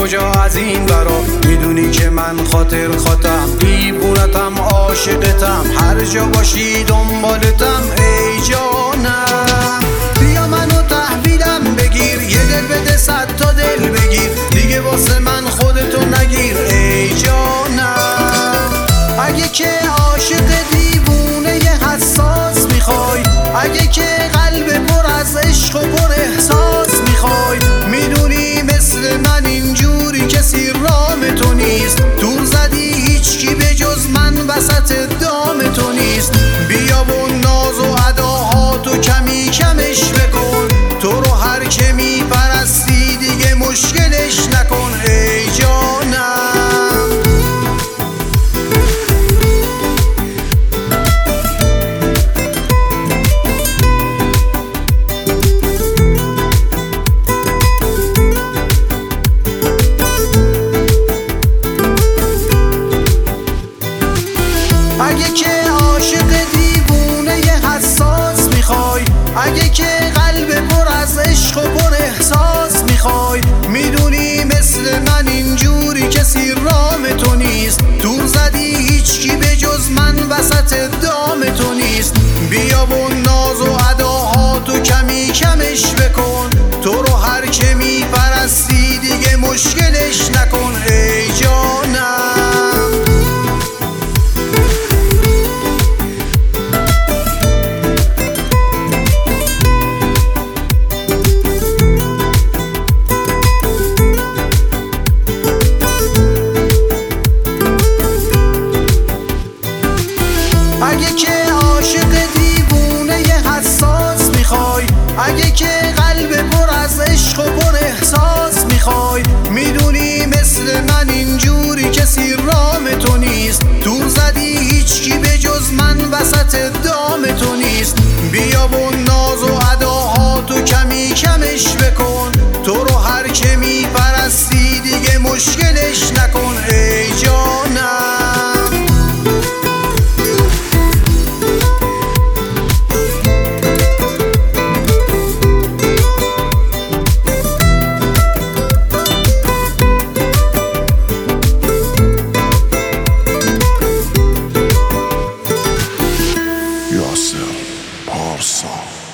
کجا از این برا؟ میدونی که من خاطر خاطم، دیوونتم، عاشقتم، هر جا باشی دنبالتم ای جانم. بیا منو تحویلم بگیر، یه دل بده 100 تا دل بگیر، دیگه واسه من خودتو نگیر ای جانم. اگه که عاشق دیوونه حساس میخوای، اگه که قلب پر از عشق و پر احساس میخوای، میدونی مثل من اینجوری کسی رام تو نیست، دور زدی هیچکی به جز من وسط دام تو نیست. بیا و ناز و اداهاتو کمی کمش بکن، تو رو هر که میپرستی دیگه مشکلش نکن ای جانم. اگه که عاشق دیوونه حساس میخوای، اگه که قلب پر از عشق و پر احساس میخوای، میدونی مثل من اینجوری کسی رام تو نیست، دور زدی هیچکی به جز من وسط دام تو نیست. بیا و ناز و اداهاتو کمی کمش بکن، تو رو هر که میپرستی دیگه مشکلش نکن ای جانم. اگه که عاشق دیوونه حساس میخوای، اگه که قلب پر از عشق و پر احساس میخوای، میدونی مثل من اینجوری کسی رام تو نیست، دور زدی هیچکی به جز من وسط دام تو نیست. بیا و ناز و اداهاتو کمی کمش بکن، تو رو هر که میپرستی دیگه مشکلش نکن ای جانم. یاسر پارسا